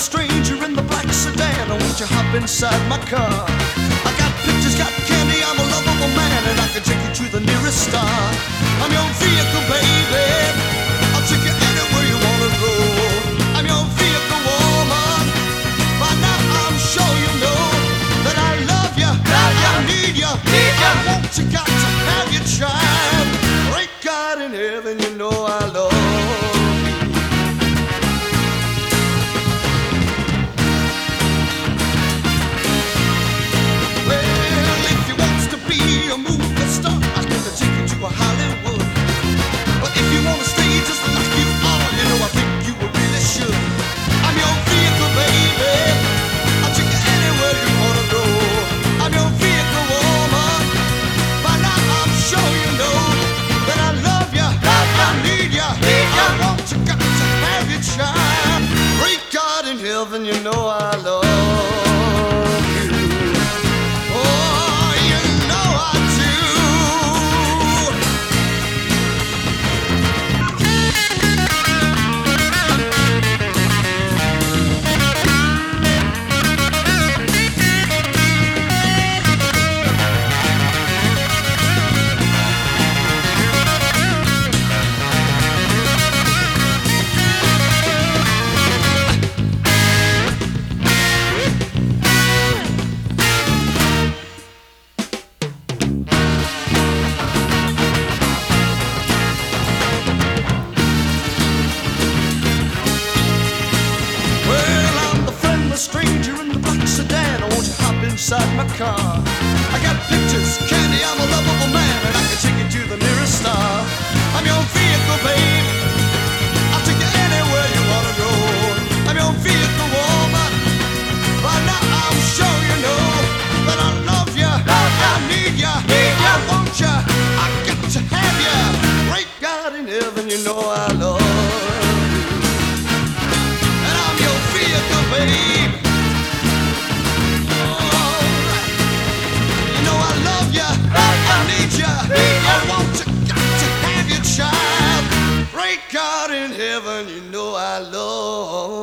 stranger in the black sedan. Won't you hop inside my car? I got pictures, got candy, I'm a lovable man, and I can take you to the nearest star. I'm your vehicle, baby. I'll take you anywhere you wanna go. I'm your vehicle, woman. By now I'm sure you know that I love you, I need you, I want you, got to have your child. Great God in heaven, you know I love you. Well, if you wants to be a movie star, I can take you to a Hollywood. But if you wanna stay just like you are, you know I think you really should. I'm your vehicle, baby. I'll take you anywhere you wanna go. I'm your vehicle, woman. By now I'm sure you know that I love you, I need you, I want you, got to have your child. Great God in heaven, you know I love you. Oh, you know I do. Well, I'm the friendless stranger in the black sedan. Won't you hop inside my car? I got pictures, candy, I'm a lovable man, and I can take you to the nearest star. I'm your vehicle, babe. I'll take you anywhere you wanna go. I'm your vehicle, woman. By now I'm sure you know that I love you, I need you, I want you, I got to have you. Great God in heaven, you know I love you. And I'm your vehicle, babe. Alright. You know I love you, I need you, I want you, got to have your child. Great God in heaven, you know I love